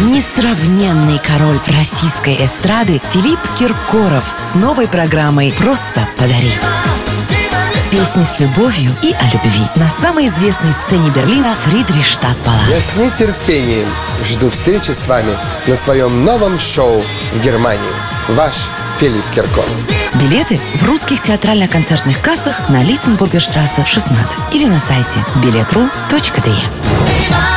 несравненный король российской эстрады Филипп Киркоров с новой программой «Просто подари». Песни с любовью и о любви на самой известной сцене Берлина Фридрихштадт-Палац. Я с нетерпением жду встречи с вами на своем новом шоу в Германии. Ваш Филипп Киркоров. Билеты в русских театрально-концертных кассах на Литценбургерштрассе 16 или на сайте biletru.de.